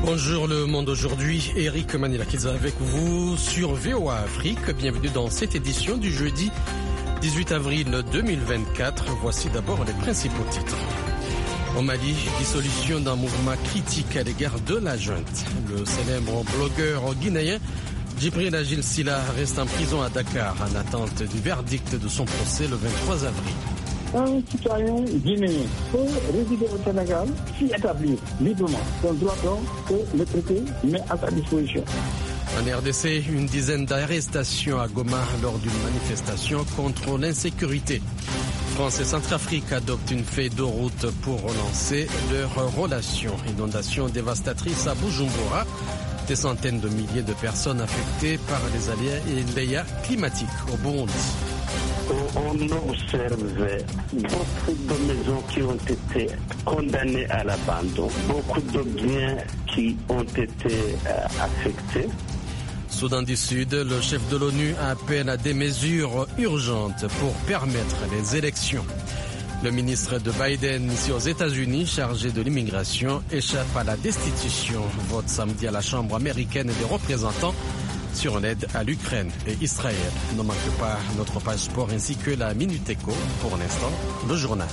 Bonjour le monde aujourd'hui, Eric Manilakiza avec vous sur VOA Afrique. Bienvenue dans cette édition du jeudi 18 avril 2024. Voici d'abord les principaux titres. Au Mali, dissolution d'un mouvement critique à l'égard de la junte. Le célèbre blogueur guinéen Djibril Agil Silla reste en prison à Dakar en attente du verdict de son procès le 23 avril. Un citoyen guinéen peut résider au Sénégal s'y établir librement. C'est un droit que le traité met à sa disposition. En RDC, une dizaine d'arrestations à Goma lors d'une manifestation contre l'insécurité. France et Centrafrique adoptent une feuille de route pour relancer leurs relations. Inondation dévastatrice à Bujumbura. Des centaines de milliers de personnes affectées par les aléas climatiques au Burundi. On observe beaucoup de maisons qui ont été condamnées à l'abandon, beaucoup de biens qui ont été affectés. Soudan du Sud, le chef de l'ONU appelle à des mesures urgentes pour permettre les élections. Le ministre de Biden, ici aux États-Unis, chargé de l'immigration, échappe à la destitution. Vote samedi à la Chambre américaine des représentants sur l'aide à l'Ukraine et Israël. Ne manque pas notre page sport ainsi que la Minute Éco. Pour l'instant, le journal.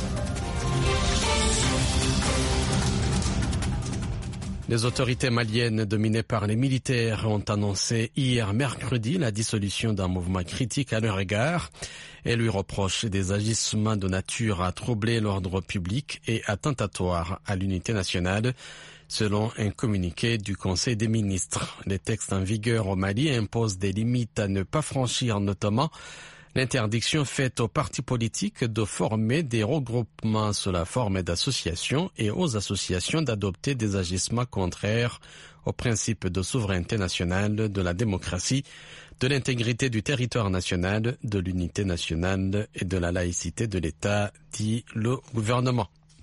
Les autorités maliennes dominées par les militaires ont annoncé hier mercredi la dissolution d'un mouvement critique à leur égard et lui reprochent des agissements de nature à troubler l'ordre public et attentatoires à l'unité nationale, selon un communiqué du Conseil des ministres. Les textes en vigueur au Mali imposent des limites à ne pas franchir, notamment l'interdiction faite aux partis politiques de former des regroupements sous la forme d'associations et aux associations d'adopter des agissements contraires aux principes de souveraineté nationale, de la démocratie, de l'intégrité du territoire national, de l'unité nationale et de la laïcité de l'État, dit le gouvernement.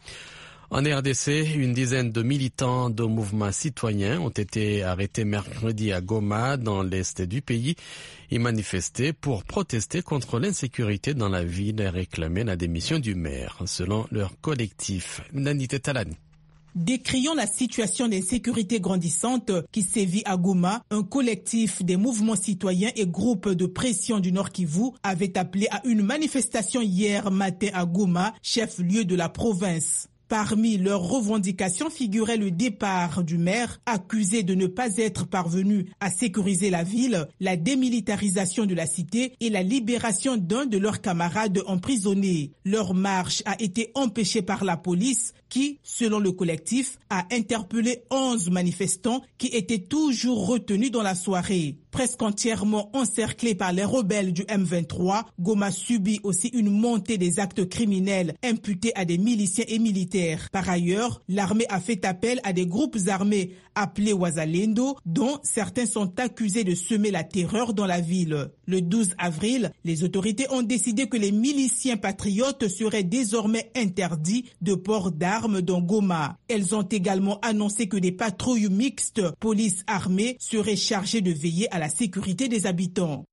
En RDC, une dizaine de militants de mouvements citoyens ont été arrêtés mercredi à Goma, dans l'est du pays. Ils manifestaient pour protester contre l'insécurité dans la ville et réclamer la démission du maire, selon leur collectif. Nanité Talani. Décriant la situation d'insécurité grandissante qui sévit à Goma, un collectif des mouvements citoyens et groupes de pression du Nord Kivu avait appelé à une manifestation hier matin à Goma, chef-lieu de la province. Parmi leurs revendications figurait le départ du maire, accusé de ne pas être parvenu à sécuriser la ville, la démilitarisation de la cité et la libération d'un de leurs camarades emprisonnés. Leur marche a été empêchée par la police qui, selon le collectif, a interpellé 11 manifestants qui étaient toujours retenus dans la soirée. Presque entièrement encerclés par les rebelles du M23, Goma subit aussi une montée des actes criminels imputés à des miliciens et militaires. Par ailleurs, l'armée a fait appel à des groupes armés appelés Wazalendo, dont certains sont accusés de semer la terreur dans la ville. Le 12 avril, les autorités ont décidé que les miliciens patriotes seraient désormais interdits de port d'armes dans Goma. Elles ont également annoncé que des patrouilles mixtes police-armée seraient chargées de veiller à la sécurité des habitants.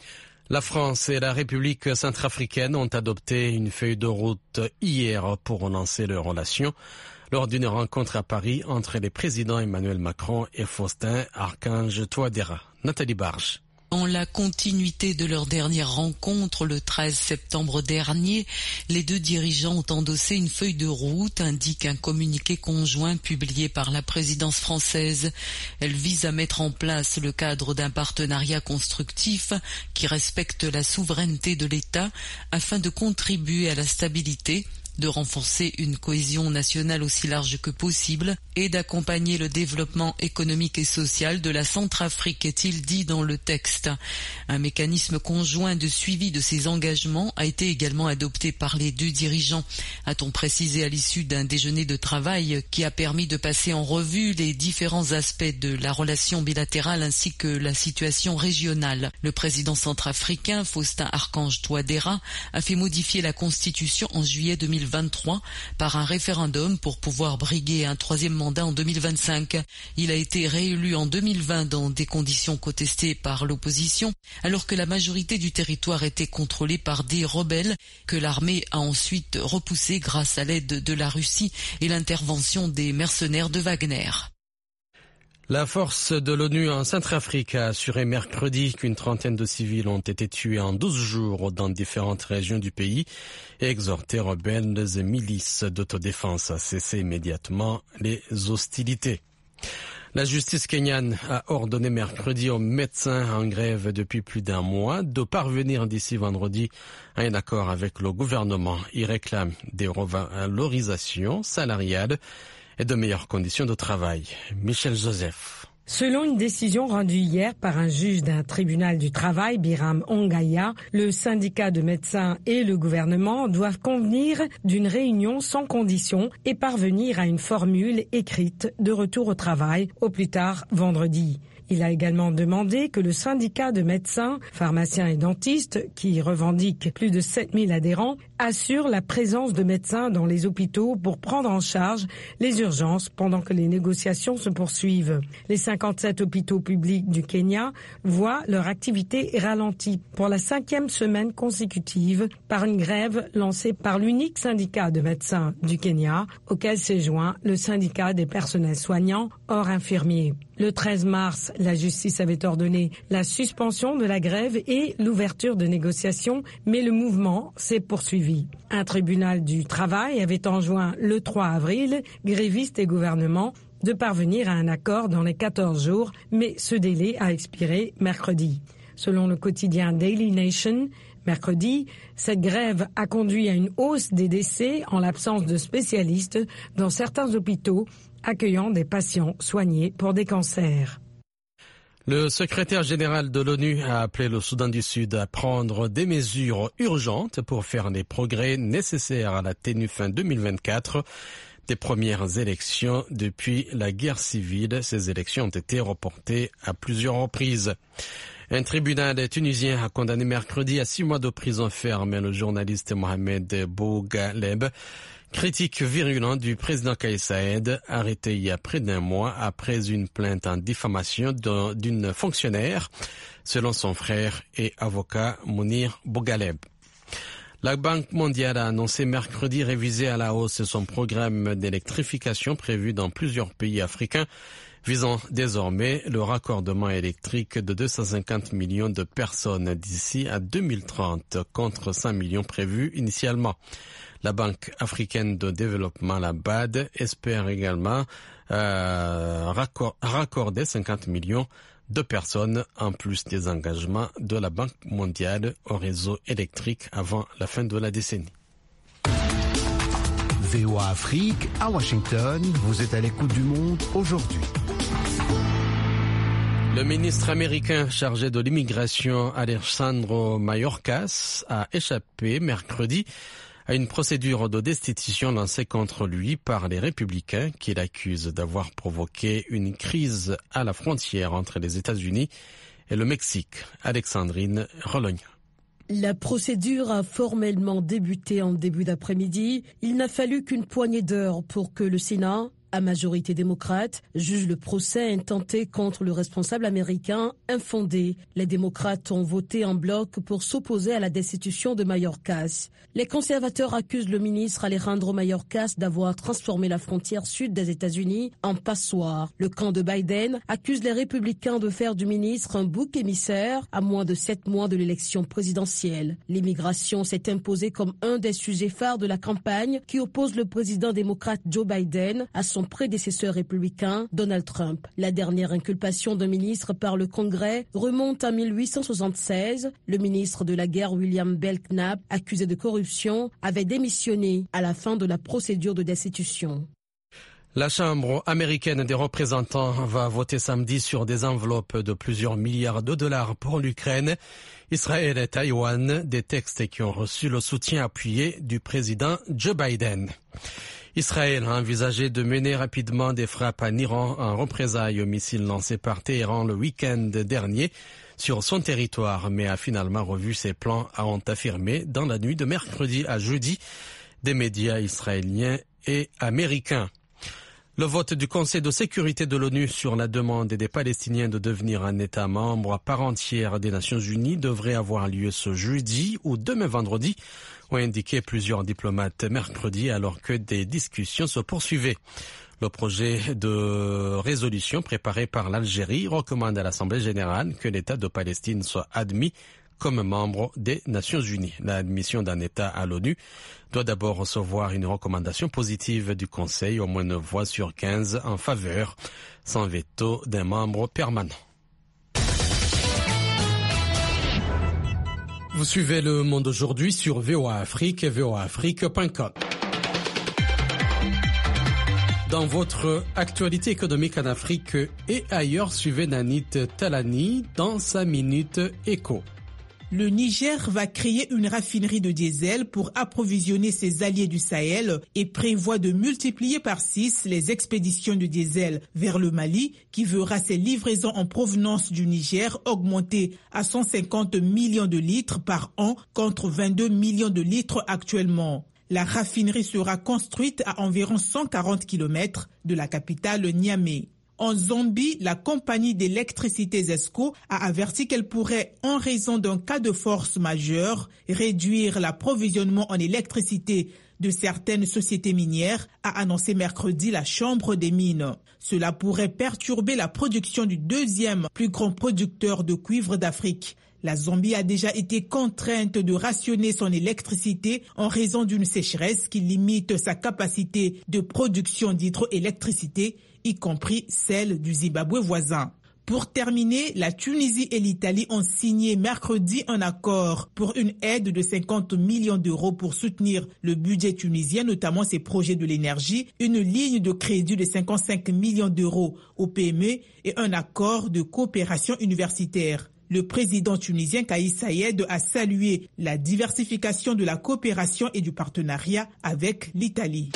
La France et la République centrafricaine ont adopté une feuille de route hier pour relancer leurs relations lors d'une rencontre à Paris entre les présidents Emmanuel Macron et Faustin Archange Touadéra. Nathalie Barge. Dans la continuité de leur dernière rencontre le 13 septembre dernier, les deux dirigeants ont endossé une feuille de route, indique un communiqué conjoint publié par la présidence française. Elle vise à mettre en place le cadre d'un partenariat constructif qui respecte la souveraineté de l'État afin de contribuer à la stabilité, de renforcer une cohésion nationale aussi large que possible et d'accompagner le développement économique et social de la Centrafrique, est-il dit dans le texte. Un mécanisme conjoint de suivi de ces engagements a été également adopté par les deux dirigeants, a-t-on précisé à l'issue d'un déjeuner de travail qui a permis de passer en revue les différents aspects de la relation bilatérale ainsi que la situation régionale. Le président centrafricain, Faustin Archange Touadéra, a fait modifier la Constitution en juillet 2023 par un référendum pour pouvoir briguer un troisième mandat en 2025. Il a été réélu en 2020 dans des conditions contestées par l'opposition, alors que la majorité du territoire était contrôlée par des rebelles que l'armée a ensuite repoussés grâce à l'aide de la Russie et l'intervention des mercenaires de Wagner. La force de l'ONU en Centrafrique a assuré mercredi qu'une trentaine de civils ont été tués en 12 jours dans différentes régions du pays et exhorté rebelles et milices d'autodéfense à cesser immédiatement les hostilités. La justice kenyane a ordonné mercredi aux médecins en grève depuis plus d'un mois de parvenir d'ici vendredi à un accord avec le gouvernement. Ils réclament des revalorisations salariales et de meilleures conditions de travail. Michel Joseph. Selon une décision rendue hier par un juge d'un tribunal du travail, Biram Ongaya, le syndicat de médecins et le gouvernement doivent convenir d'une réunion sans condition et parvenir à une formule écrite de retour au travail au plus tard vendredi. Il a également demandé que le syndicat de médecins, pharmaciens et dentistes, qui revendique plus de 7000 adhérents, assure la présence de médecins dans les hôpitaux pour prendre en charge les urgences pendant que les négociations se poursuivent. Les 57 hôpitaux publics du Kenya voient leur activité ralentie pour la 5e semaine consécutive par une grève lancée par l'unique syndicat de médecins du Kenya, auquel s'est joint le syndicat des personnels soignants hors infirmiers. Le 13 mars, la justice avait ordonné la suspension de la grève et l'ouverture de négociations, mais le mouvement s'est poursuivi. Un tribunal du travail avait enjoint le 3 avril, grévistes et gouvernement, de parvenir à un accord dans les 14 jours, mais ce délai a expiré mercredi. Selon le quotidien Daily Nation, mercredi, cette grève a conduit à une hausse des décès en l'absence de spécialistes dans certains hôpitaux accueillant des patients soignés pour des cancers. Le secrétaire général de l'ONU a appelé le Soudan du Sud à prendre des mesures urgentes pour faire les progrès nécessaires à la tenue fin 2024 des premières élections depuis la guerre civile. Ces élections ont été reportées à plusieurs reprises. Un tribunal tunisien a condamné mercredi à 6 mois de prison ferme le journaliste Mohamed Bougaleb, critique virulent du président Kais Saied, arrêté il y a près d'un mois après une plainte en diffamation d'une fonctionnaire, selon son frère et avocat Mounir Bougaleb. La Banque mondiale a annoncé mercredi réviser à la hausse son programme d'électrification prévu dans plusieurs pays africains, visant désormais le raccordement électrique de 250 millions de personnes d'ici à 2030, contre 5 millions prévus initialement. La Banque africaine de développement, la BAD, espère également raccorder 50 millions de personnes en plus des engagements de la Banque mondiale au réseau électrique avant la fin de la décennie. VOA Afrique, à Washington, vous êtes à l'écoute du monde aujourd'hui. Le ministre américain chargé de l'immigration, Alejandro Mayorkas, a échappé mercredi à une procédure de destitution lancée contre lui par les républicains qui l'accusent d'avoir provoqué une crise à la frontière entre les États-Unis et le Mexique. Alexandrine Rologne. La procédure a formellement débuté en début d'après-midi. Il n'a fallu qu'une poignée d'heures pour que le Sénat, à majorité démocrate, juge le procès intenté contre le responsable américain infondé. Les démocrates ont voté en bloc pour s'opposer à la destitution de Mayorkas. Les conservateurs accusent le ministre Alejandro Mayorkas d'avoir transformé la frontière sud des États-Unis en passoire. Le camp de Biden accuse les républicains de faire du ministre un bouc émissaire à moins de 7 mois de l'élection présidentielle. L'immigration s'est imposée comme un des sujets phares de la campagne qui oppose le président démocrate Joe Biden à son prédécesseur républicain, Donald Trump. La dernière inculpation d'un ministre par le Congrès remonte à 1876. Le ministre de la guerre William Belknap, accusé de corruption, avait démissionné à la fin de la procédure de destitution. La Chambre américaine des représentants va voter samedi sur des enveloppes de plusieurs milliards de dollars pour l'Ukraine, Israël et Taïwan, des textes qui ont reçu le soutien appuyé du président Joe Biden. Israël a envisagé de mener rapidement des frappes en Iran en représailles aux missiles lancés par Téhéran le week-end dernier sur son territoire, mais a finalement revu ses plans, ont affirmé dans la nuit de mercredi à jeudi des médias israéliens et américains. Le vote du Conseil de sécurité de l'ONU sur la demande des Palestiniens de devenir un État membre à part entière des Nations Unies devrait avoir lieu ce jeudi ou demain vendredi, ont indiqué plusieurs diplomates mercredi alors que des discussions se poursuivaient. Le projet de résolution préparé par l'Algérie recommande à l'Assemblée générale que l'État de Palestine soit admis comme membre des Nations Unies. L'admission d'un État à l'ONU doit d'abord recevoir une recommandation positive du Conseil, au moins 9 voix sur 15 en faveur, sans veto d'un membre permanent. Vous suivez Le Monde aujourd'hui sur VOA Afrique et voaafrique.com. Dans votre actualité économique en Afrique et ailleurs, suivez Nanit Talani dans sa Minute Éco. Le Niger va créer une raffinerie de diesel pour approvisionner ses alliés du Sahel et prévoit de multiplier par 6 les expéditions de diesel vers le Mali, qui verra ses livraisons en provenance du Niger augmenter à 150 millions de litres par an contre 22 millions de litres actuellement. La raffinerie sera construite à environ 140 km de la capitale Niamey. En Zambie, la compagnie d'électricité ZESCO a averti qu'elle pourrait, en raison d'un cas de force majeure, réduire l'approvisionnement en électricité de certaines sociétés minières, a annoncé mercredi la Chambre des mines. Cela pourrait perturber la production du deuxième plus grand producteur de cuivre d'Afrique. La Zambie a déjà été contrainte de rationner son électricité en raison d'une sécheresse qui limite sa capacité de production d'hydroélectricité, y compris celle du Zimbabwe voisin. Pour terminer, la Tunisie et l'Italie ont signé mercredi un accord pour une aide de 50 millions d'euros pour soutenir le budget tunisien, notamment ses projets de l'énergie, une ligne de crédit de 55 millions d'euros au PME et un accord de coopération universitaire. Le président tunisien Kais Saied a salué la diversification de la coopération et du partenariat avec l'Italie.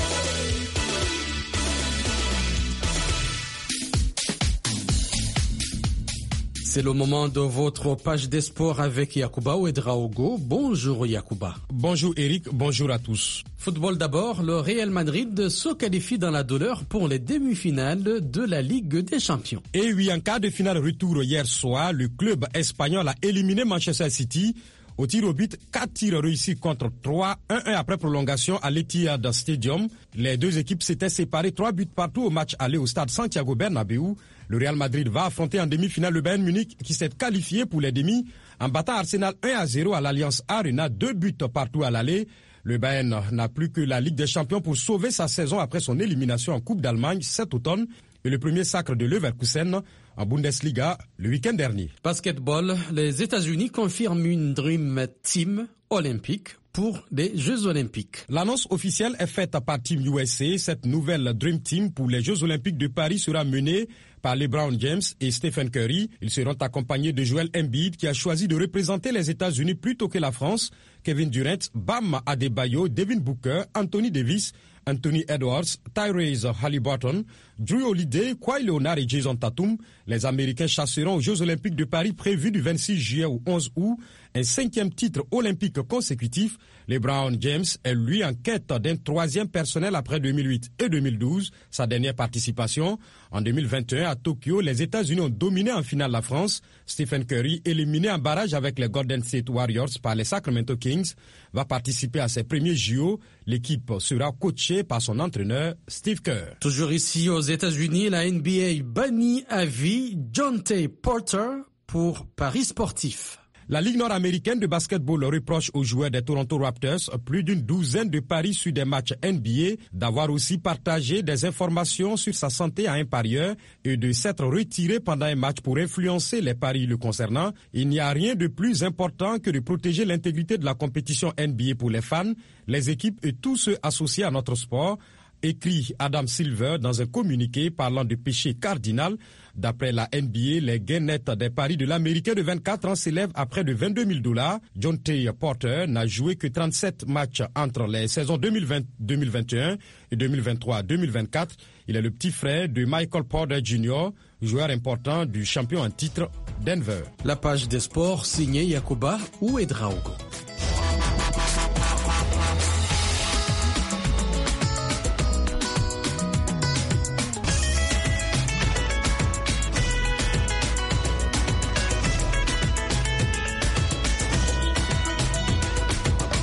C'est le moment de votre page des sports avec Yacouba Ouedraogo. Bonjour Yacouba. Bonjour Eric, bonjour à tous. Football d'abord, le Real Madrid se qualifie dans la douleur pour les demi-finales de la Ligue des Champions. Et oui, en quart de finale retour hier soir, le club espagnol a éliminé Manchester City au tir au but, 4 tirs réussis contre 3, 1-1 après prolongation à l'Etihad Stadium. Les deux équipes s'étaient séparées 3 buts partout au match aller au stade Santiago Bernabéu. Le Real Madrid va affronter en demi-finale le Bayern Munich qui s'est qualifié pour les demi en battant Arsenal 1-0 à l'Allianz Arena, 2 buts partout à l'aller. Le Bayern n'a plus que la Ligue des Champions pour sauver sa saison après son élimination en Coupe d'Allemagne cet automne et le premier sacre de Leverkusen en Bundesliga le week-end dernier. Basketball, les États-Unis confirment une Dream Team olympique pour les Jeux Olympiques. L'annonce officielle est faite par Team USA. Cette nouvelle Dream Team pour les Jeux Olympiques de Paris sera menée par LeBron James et Stephen Curry. Ils seront accompagnés de Joel Embiid qui a choisi de représenter les États-Unis plutôt que la France, Kevin Durant, Bam Adebayo, Devin Booker, Anthony Davis, Anthony Edwards, Tyrese Haliburton, Drew Holiday, Kawhi Leonard et Jason Tatum. Les Américains chasseront aux Jeux Olympiques de Paris prévus du 26 juillet au 11 août un 5e titre olympique consécutif. LeBron James est lui en quête d'un 3e personnel après 2008 et 2012, sa dernière participation. En 2021 à Tokyo, les États-Unis ont dominé en finale la France. Stephen Curry, éliminé en barrage avec les Golden State Warriors par les Sacramento Kings, va participer à ses premiers JO. L'équipe sera coachée par son entraîneur Steve Kerr. Toujours ici aux États-Unis, la NBA bannit à vie Jontay Porter pour paris sportifs. La Ligue nord-américaine de basketball reproche aux joueurs des Toronto Raptors plus d'une douzaine de paris sur des matchs NBA, d'avoir aussi partagé des informations sur sa santé à un parieur et de s'être retiré pendant un match pour influencer les paris le concernant. Il n'y a rien de plus important que de protéger l'intégrité de la compétition NBA pour les fans, les équipes et tous ceux associés à notre sport, écrit Adam Silver dans un communiqué parlant de péché cardinal. D'après la NBA, les gains nets des paris de l'Américain de 24 ans s'élèvent à près de $22 000. Jontay Porter n'a joué que 37 matchs entre les saisons 2020-2021 et 2023-2024. Il est le petit frère de Michael Porter Jr., joueur important du champion en titre Denver. La page des sports signée Yacouba Ouedraogo.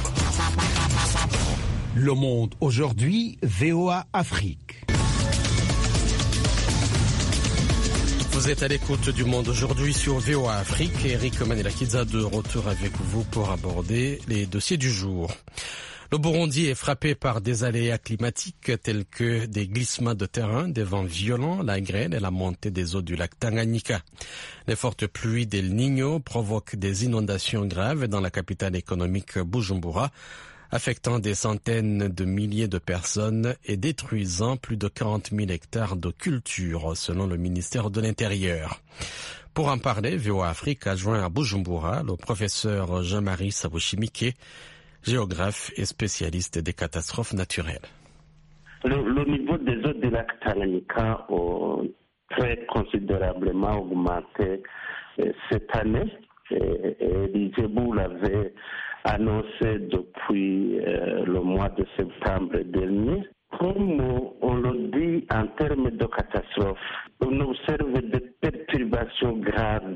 Le Monde aujourd'hui, VOA Afrique. Vous êtes à l'écoute du Monde aujourd'hui sur VOA Afrique. Eric Manelakiza de retour avec vous pour aborder les dossiers du jour. Le Burundi est frappé par des aléas climatiques tels que des glissements de terrain, des vents violents, la grêle et la montée des eaux du lac Tanganyika. Les fortes pluies d'El Niño provoquent des inondations graves dans la capitale économique Bujumbura, affectant des centaines de milliers de personnes et détruisant plus de 40 000 hectares de culture, selon le ministère de l'Intérieur. Pour en parler, VOA Afrique a joint à Bujumbura le professeur Jean-Marie Sawushimike, géographe et spécialiste des catastrophes naturelles. Le niveau des eaux du lac Tanganyika a très considérablement augmenté cette année. L'IGEBU l'avait annoncé depuis le mois de septembre dernier. Comme on le dit en termes de catastrophe, on observe des perturbations graves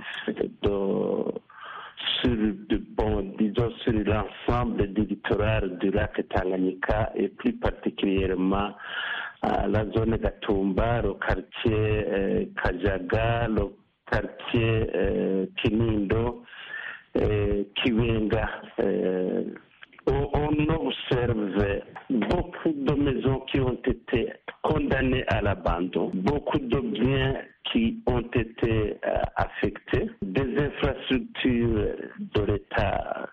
sur l'ensemble du littoral du lac Tanganyika et plus particulièrement la zone Gatumba, le quartier Kajaga, le quartier Kinindo, Kiwenga. On observe beaucoup de maisons qui ont été condamnées à l'abandon, beaucoup de biens qui ont été affectés, des infrastructures de l'État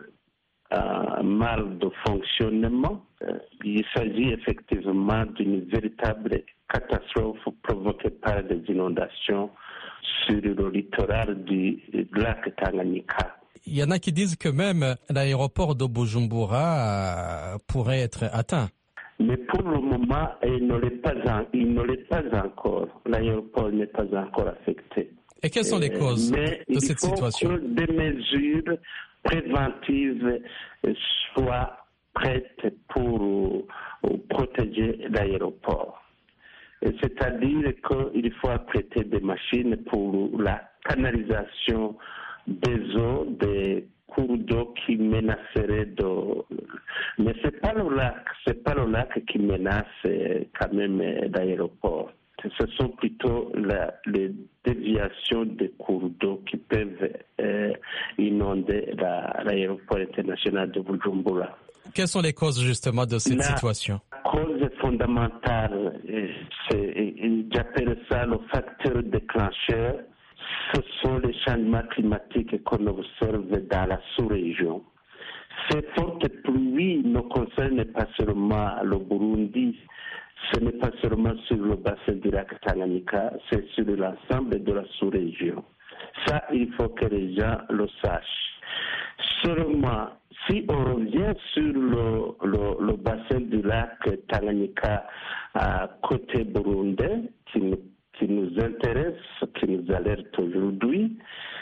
mal de fonctionnement. Il s'agit effectivement d'une véritable catastrophe provoquée par des inondations sur le littoral du lac Tanganyika. Il y en a qui disent que même l'aéroport de Bujumbura pourrait être atteint. Mais pour le moment, il ne l'est pas encore. L'aéroport n'est pas encore affecté. Et quelles sont les causes de cette situation? Il faut que des mesures préventives soient prêtes pour protéger l'aéroport. C'est-à-dire qu'il faut apprêter des machines pour la canalisation des eaux, des cours d'eau qui menaceraient de... Mais c'est pas le lac qui menace quand même l'aéroport. Ce sont plutôt les déviations des cours d'eau qui peuvent inonder l'aéroport international de Bujumbura. Quelles sont les causes justement de cette situation? La cause fondamentale, j'appelle ça le facteur déclencheur. Ce sont les changements climatiques qu'on observe dans la sous-région. Ces fortes pluies ne concernent pas seulement le Burundi, ce n'est pas seulement sur le bassin du lac Tanganyika, c'est sur l'ensemble de la sous-région. Ça, il faut que les gens le sachent. Seulement, si on revient sur le bassin du lac Tanganyika à côté burundais, qui nous intéresse, qui nous alerte aujourd'hui,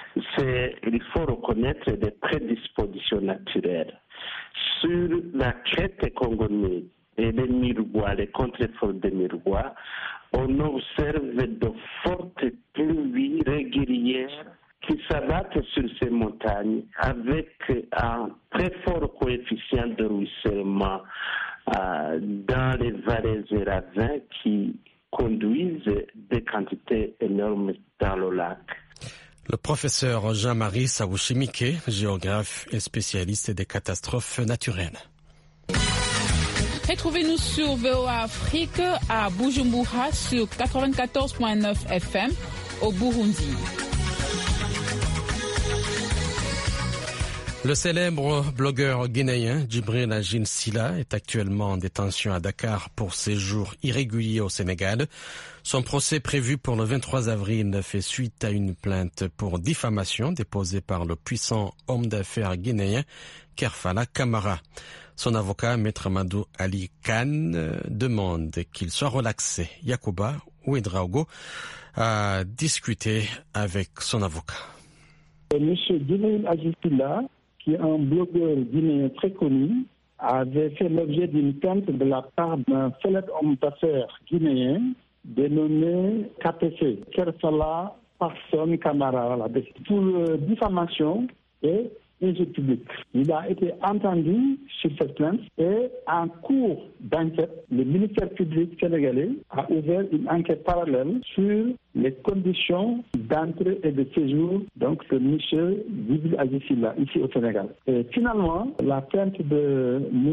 il faut reconnaître des prédispositions naturelles. Sur la crête congolaise et les miroirs, les contreforts des miroirs, on observe de fortes pluies régulières qui s'abattent sur ces montagnes avec un très fort coefficient de ruissellement dans les vallées et ravins qui conduisent des quantités énormes dans le lac. Le professeur Jean-Marie Sawushimike, géographe et spécialiste des catastrophes naturelles. Retrouvez-nous sur VOA Afrique à Bujumbura sur 94.9 FM au Burundi. Le célèbre blogueur guinéen Djibril Agine Silla est actuellement en détention à Dakar pour séjour irrégulier au Sénégal. Son procès prévu pour le 23 avril fait suite à une plainte pour diffamation déposée par le puissant homme d'affaires guinéen Kerfala Camara. Son avocat, Maître Madou Ali Khan, demande qu'il soit relaxé. Yacouba Ouedraogo a discuté avec son avocat. Monsieur Djibril Agine Silla, qui est un blogueur guinéen très connu, avait fait l'objet d'une plainte de la part d'un célèbre homme d'affaires guinéen dénommé KPC, Kerfala Parson Camara, pour diffamation et injure publique. Il a été entendu sur cette plainte et en cours d'enquête, le ministère public sénégalais a ouvert une enquête parallèle sur les conditions d'entrée et de séjour donc de M. Djibril Aziz Sylla ici au Sénégal. Et finalement, la plainte de M.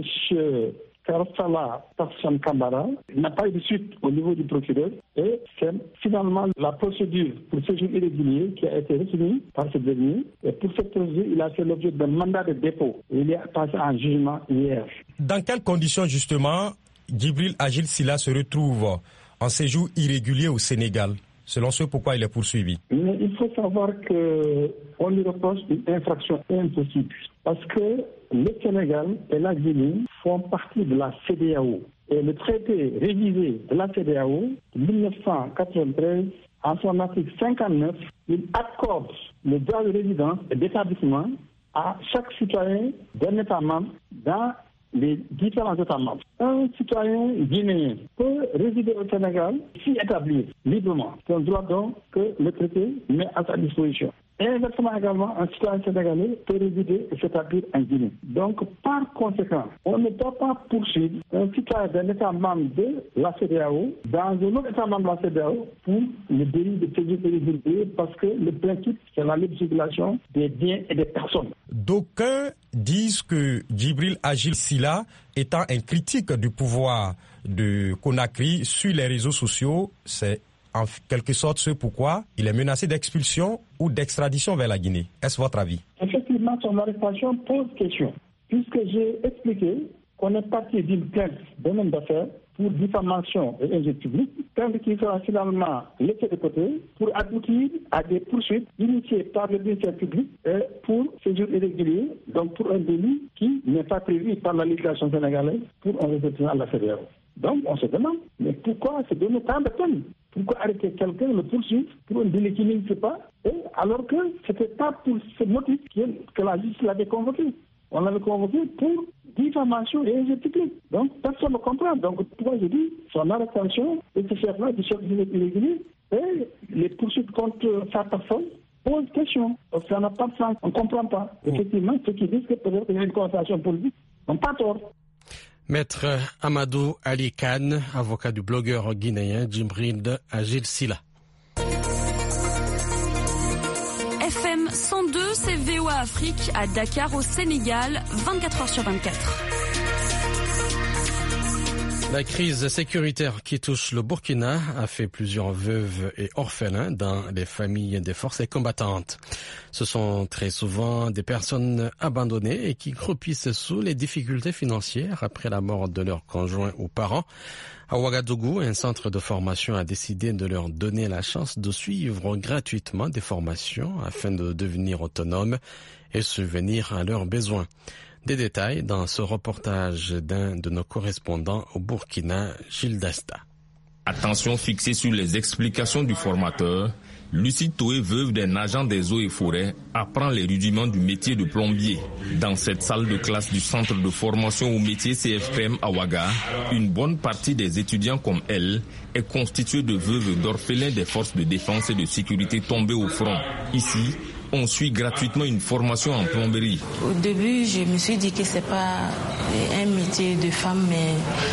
Karsala Tarsan Kambara n'a pas eu de suite au niveau du procureur et c'est finalement la procédure pour séjour irrégulier qui a été retenue par ce dernier. Et pour cette procédure, il a fait l'objet d'un mandat de dépôt. Il est passé en jugement hier. Dans quelles conditions justement Djibril Aziz Sylla se retrouve en séjour irrégulier au Sénégal, selon ce pourquoi il est poursuivi? Mais il faut savoir qu'on lui reproche une infraction impossible parce que le Sénégal et la Guinée font partie de la CEDEAO. Et le traité révisé de la CEDEAO de 1993, en son article 59, il accorde le droit de résidence et d'établissement à chaque citoyen d'un État membre dans les différents États membres. Un citoyen guinéen peut résider au Sénégal s'y établir librement. C'est un droit donc que le traité met à sa disposition. Et exactement également, un citoyen sénégalais peut résider et s'établir en Guinée. Donc, par conséquent, on ne peut pas poursuivre un citoyen d'un État membre de la CEDEAO dans un autre État membre de la CEDEAO pour le délit de séjour irrégulier parce que le principe, c'est la libre circulation des biens et des personnes. D'aucuns disent que Djibril Aziz Sylla, étant un critique du pouvoir de Conakry sur les réseaux sociaux, c'est en quelque sorte ce pourquoi il est menacé d'expulsion ou d'extradition vers la Guinée. Est-ce votre avis? Effectivement, son arrestation pose question, puisque j'ai expliqué qu'on est parti d'une plainte d'un homme d'affaires pour diffamation et injure publique, plainte qui sera finalement laissée de côté pour aboutir à des poursuites initiées par le ministère public pour séjour irrégulier, donc pour un délit qui n'est pas prévu par la législation sénégalaise pour un ressortissant à la CEDEAO. Donc on se demande, mais pourquoi se donner tant de peine? Pourquoi arrêter quelqu'un, le poursuivre pour un délit qui n'existe pas, alors que ce n'était pas pour ce motif que la justice l'avait convoqué. On l'avait convoqué pour diffamation et injure publique. Donc personne ne comprend. Donc pourquoi je dis son arrestation et ce chef-là du chef irrégulier et les poursuites contre sa personne posent question. Donc ça n'a pas de sens. On ne comprend pas. Effectivement, ceux qui disent que peut-être il y a une conversation politique n'ont pas tort. Maître Amadou Ali Khan, avocat du blogueur guinéen Djibril Aziz Sylla. FM 102, c'est VOA Afrique à Dakar au Sénégal, 24h sur 24. La crise sécuritaire qui touche le Burkina a fait plusieurs veuves et orphelins dans les familles des forces combattantes. Ce sont très souvent des personnes abandonnées et qui croupissent sous les difficultés financières après la mort de leurs conjoints ou parents. À Ouagadougou, un centre de formation a décidé de leur donner la chance de suivre gratuitement des formations afin de devenir autonomes et subvenir à leurs besoins. Des détails dans ce reportage d'un de nos correspondants au Burkina, Gilles Dasta. Attention fixée sur les explications du formateur, Lucie Toé, veuve d'un agent des eaux et forêts, apprend les rudiments du métier de plombier. Dans cette salle de classe du centre de formation au métier CFPM à Ouaga, une bonne partie des étudiants comme elle est constituée de veuves et d'orphelins des forces de défense et de sécurité tombés au front. Ici, on suit gratuitement une formation en plomberie. Au début, je me suis dit que c'est pas un métier de femme, mais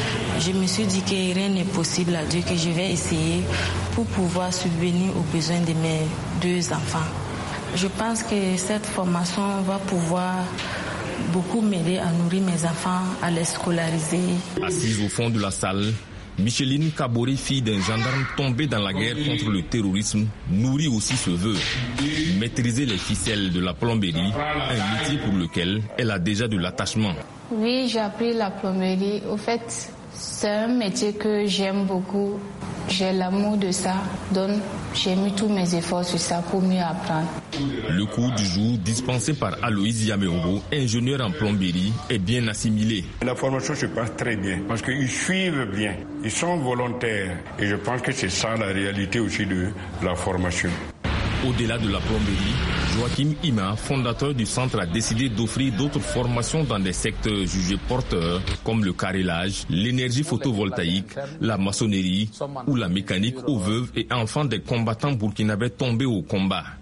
je me suis dit que rien n'est possible à Dieu, que je vais essayer pour pouvoir subvenir aux besoins de mes 2 enfants. Je pense que cette formation va pouvoir beaucoup m'aider à nourrir mes enfants, à les scolariser. Assise au fond de la salle, Micheline Kabori, fille d'un gendarme tombé dans la guerre contre le terrorisme, nourrit aussi ce vœu. Maîtriser les ficelles de la plomberie, un métier pour lequel elle a déjà de l'attachement. Oui, j'ai appris la plomberie. Au fait, c'est un métier que j'aime beaucoup. J'ai l'amour de ça, donc j'ai mis tous mes efforts sur ça pour mieux apprendre. Le cours du jour, dispensé par Aloïs Yameongo, ingénieur en plomberie, est bien assimilé. La formation se passe très bien parce qu'ils suivent bien, ils sont volontaires et je pense que c'est ça la réalité aussi de la formation. Au-delà de la plomberie, Joachim Ima, fondateur du centre, a décidé d'offrir d'autres formations dans des secteurs jugés porteurs comme le carrelage, l'énergie photovoltaïque, la maçonnerie ou la mécanique aux veuves et enfants des combattants burkinabés tombés au combat.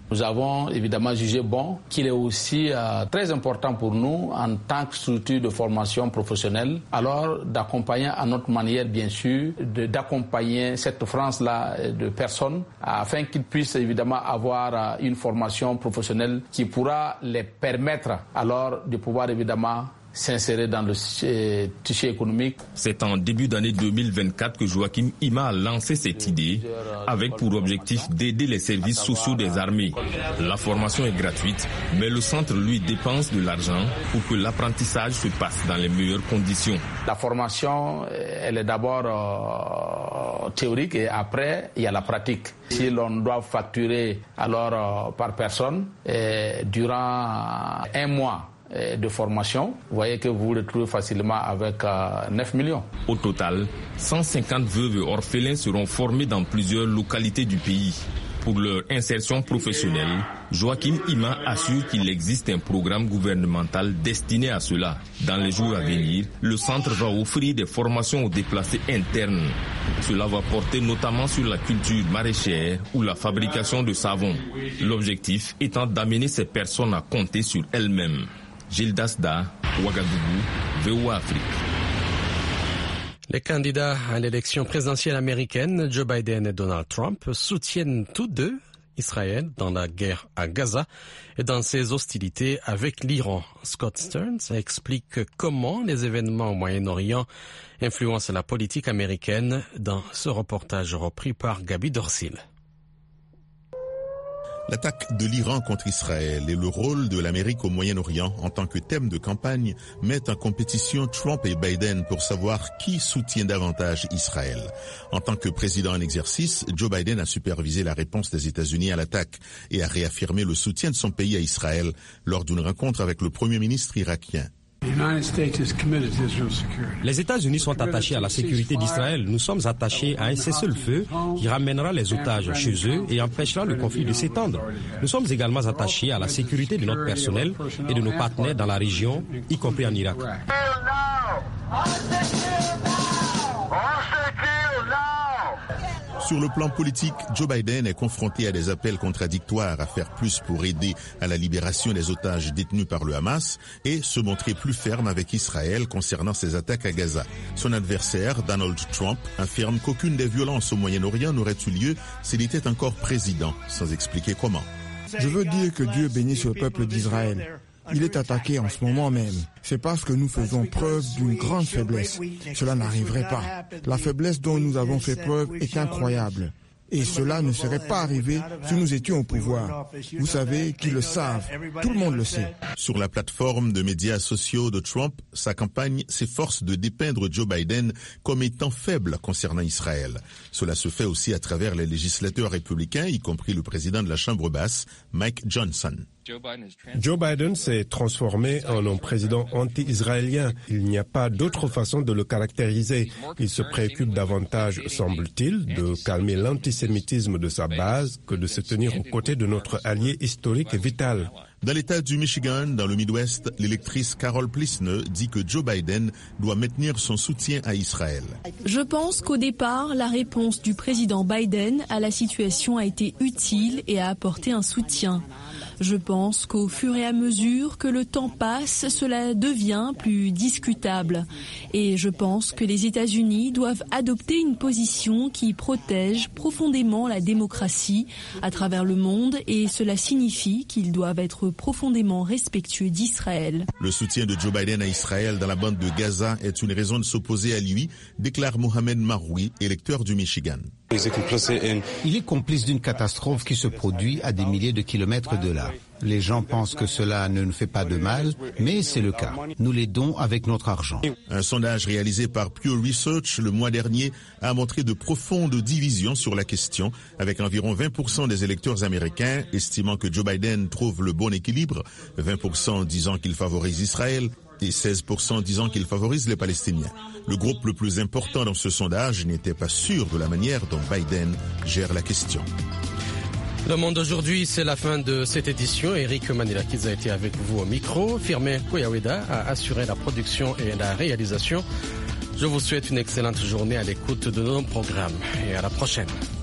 Nous avons évidemment jugé bon qu'il est aussi très important pour nous en tant que structure de formation professionnelle, alors d'accompagner à notre manière bien sûr, d'accompagner cette France-là de personnes afin qu'ils puissent évidemment avoir une formation professionnelle qui pourra les permettre alors de pouvoir évidemment s'insérer dans le tissu économique. C'est en début d'année 2024 que Joachim Ima a lancé cette idée avec pour objectif d'aider les services sociaux des armées. La formation est gratuite, mais le centre lui dépense de l'argent pour que l'apprentissage se passe dans les meilleures conditions. La formation, elle est d'abord théorique et après, il y a la pratique. Si l'on doit facturer alors par personne durant 1 mois, de formation, vous voyez que vous vous retrouvez facilement avec 9 millions. Au total, 150 veuves et orphelins seront formés dans plusieurs localités du pays. Pour leur insertion professionnelle, Joachim Ima assure qu'il existe un programme gouvernemental destiné à cela. Dans les jours à venir, le centre va offrir des formations aux déplacés internes. Cela va porter notamment sur la culture maraîchère ou la fabrication de savon. L'objectif étant d'amener ces personnes à compter sur elles-mêmes. Gilles Dasda, Ouagadougou, VOA Afrique. Les candidats à l'élection présidentielle américaine, Joe Biden et Donald Trump, soutiennent tous deux Israël dans la guerre à Gaza et dans ses hostilités avec l'Iran. Scott Stearns explique comment les événements au Moyen-Orient influencent la politique américaine dans ce reportage repris par Gaby Dorsil. L'attaque de l'Iran contre Israël et le rôle de l'Amérique au Moyen-Orient en tant que thème de campagne mettent en compétition Trump et Biden pour savoir qui soutient davantage Israël. En tant que président en exercice, Joe Biden a supervisé la réponse des États-Unis à l'attaque et a réaffirmé le soutien de son pays à Israël lors d'une rencontre avec le Premier ministre irakien. Les États-Unis sont attachés à la sécurité d'Israël. Nous sommes attachés à un cessez-le-feu qui ramènera les otages chez eux et empêchera le conflit de s'étendre. Nous sommes également attachés à la sécurité de notre personnel et de nos partenaires dans la région, y compris en Irak. Sur le plan politique, Joe Biden est confronté à des appels contradictoires à faire plus pour aider à la libération des otages détenus par le Hamas et se montrer plus ferme avec Israël concernant ses attaques à Gaza. Son adversaire, Donald Trump, affirme qu'aucune des violences au Moyen-Orient n'aurait eu lieu s'il était encore président, sans expliquer comment. Je veux dire que Dieu bénisse le peuple d'Israël. Il est attaqué en ce moment même. C'est parce que nous faisons preuve d'une grande faiblesse. Cela n'arriverait pas. La faiblesse dont nous avons fait preuve est incroyable. Et cela ne serait pas arrivé si nous étions au pouvoir. Vous savez qu'ils le savent. Tout le monde le sait. Sur la plateforme de médias sociaux de Trump, sa campagne s'efforce de dépeindre Joe Biden comme étant faible concernant Israël. Cela se fait aussi à travers les législateurs républicains, y compris le président de la Chambre basse, Mike Johnson. Joe Biden s'est transformé en un président anti-israélien. Il n'y a pas d'autre façon de le caractériser. Il se préoccupe davantage, semble-t-il, de calmer l'antisémitisme de sa base que de se tenir aux côtés de notre allié historique et vital. Dans l'État du Michigan, dans le Midwest, l'électrice Carol Plisne dit que Joe Biden doit maintenir son soutien à Israël. Je pense qu'au départ, la réponse du président Biden à la situation a été utile et a apporté un soutien. Je pense qu'au fur et à mesure que le temps passe, cela devient plus discutable. Et je pense que les États-Unis doivent adopter une position qui protège profondément la démocratie à travers le monde et cela signifie qu'ils doivent être profondément respectueux d'Israël. Le soutien de Joe Biden à Israël dans la bande de Gaza est une raison de s'opposer à lui, déclare Mohamed Maroui, électeur du Michigan. Il est complice d'une catastrophe qui se produit à des milliers de kilomètres de là. Les gens pensent que cela ne nous fait pas de mal, mais c'est le cas. Nous l'aidons avec notre argent. Un sondage réalisé par Pew Research le mois dernier a montré de profondes divisions sur la question, avec environ 20% des électeurs américains estimant que Joe Biden trouve le bon équilibre, 20% disant qu'il favorise Israël et 16% disant qu'il favorise les Palestiniens. Le groupe le plus important dans ce sondage n'était pas sûr de la manière dont Biden gère la question. Le Monde aujourd'hui, c'est la fin de cette édition. Eric Manilakis a été avec vous au micro. Firmin Koyaweda a assuré la production et la réalisation. Je vous souhaite une excellente journée à l'écoute de nos programmes et à la prochaine.